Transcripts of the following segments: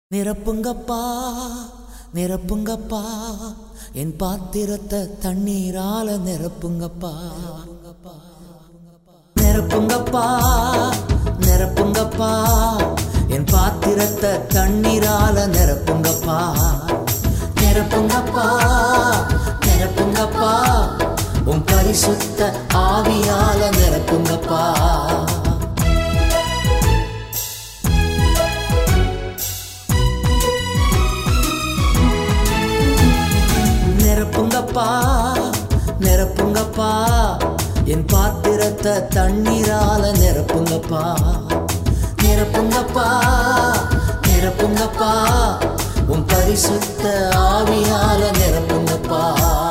நிரப்புங்கப்பா நிரப்புங்கப்பா என் பாத்திரத்தை தண்ணீரால நிரப்புங்கப்பா நிரப்புங்கப்பா நிரப்புங்கப்பா என் பாத்திரத்தை தண்ணீரால நிரப்புங்கப்பா நிரப்புங்கப்பா நிரப்புங்கப்பா உன் பரிசுத்த ஆவியால நிரப்புங்கப்பா நிரப்புங்கப்பா நிரப்புங்கப்பா என் பாத்திரத்தை தண்ணீரால நிரப்புங்கப்பா நிரப்புங்கப்பா நிரப்புங்கப்பா உன் பரிசுத்த ஆவியால நிரப்புங்கப்பா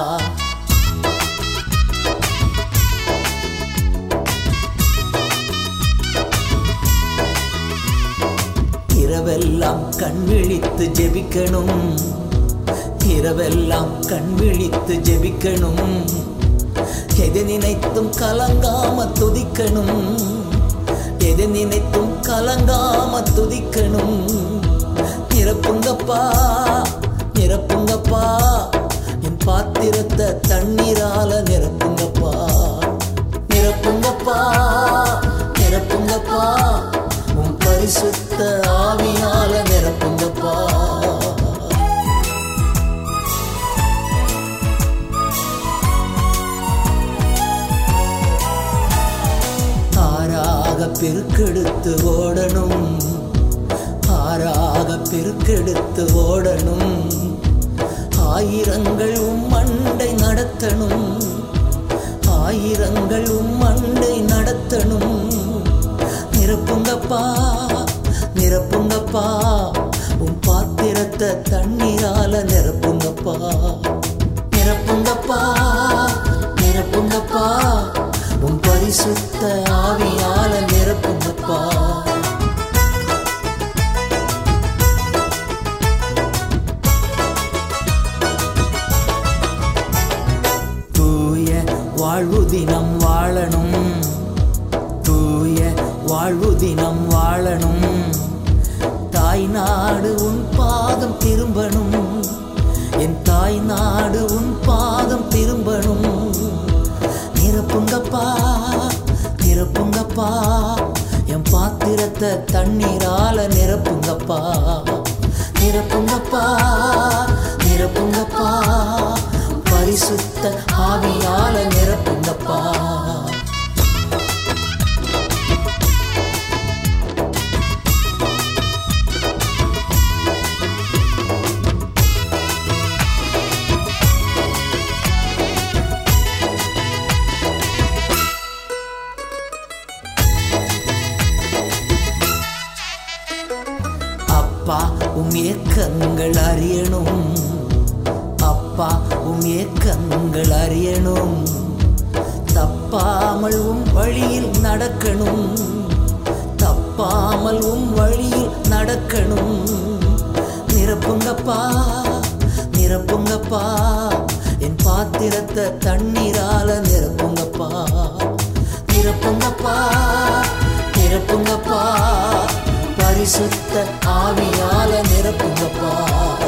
இரவெல்லாம் கண் விழித்து ஜெபிக்கணும் இரவெல்லாம் கண் விழித்து ஜெபிக்கணும் எதை நினைத்தும் கலங்காம துதிக்கணும் எதை நினைத்தும் கலங்காம துதிக்கணும் நிரப்புங்கப்பா நிரப்புங்கப்பா என் பாத்திரத்தை தண்ணீரால நிரப்புங்கப்பா நிரப்புங்கப்பா நிரப்புங்கப்பா உன் பரிசுத்த ஆவியால நிரப்புங்கப்பா பெருக்கெடுத்து ஓடணும் ஆறாக பெருக்கெடுத்து ஓடணும் ஆயிரங்கள் மண்டை நடத்தணும் ஆயிரங்கள் மண்டை நடத்தணும் நிரப்புங்கப்பா நிரப்புங்கப்பா உன் பாத்திரத்தை தண்ணீரால நிரப்புங்கப்பா நிரப்புங்கப்பா நிரப்புங்கப்பா உன் பரிசுத்த ஆவியால நிரப்புங்கப்பா தூய வாழ்வு தினம் வாழணும் தூய வாழ்வு தினம் வாழணும் தாய் நாடு உன் பாதம் திரும்பணும் என் தாய் நாடு உன் பாதம் திரும்பணும் நிரப்புங்கப்பா நிரப்புங்கப்பா என் பாத்திரத்தை தண்ணீரால நிரப்புங்கப்பா நிரப்புங்கப்பா நிரப்புங்கப்பா பரிசுத்த ஆவியால நிரப்புங்கப்பா அப்பா உம் ஏக்கங்கள் அறியணும் அப்பா உம் ஏக்கங்கள் அறியணும் தப்பாமல் உம் வழியில் நடக்கணும் தப்பாமல் உம் வழியில் நடக்கணும் நிரப்புங்கப்பா நிரப்புங்கப்பா என் பாத்திரத்தை தண்ணீரால நிரப்புங்கப்பா நிரப்புங்கப்பா நிரப்புங்கப்பா பரிசுத்த ஆவியால நிரப்புங்கப்பா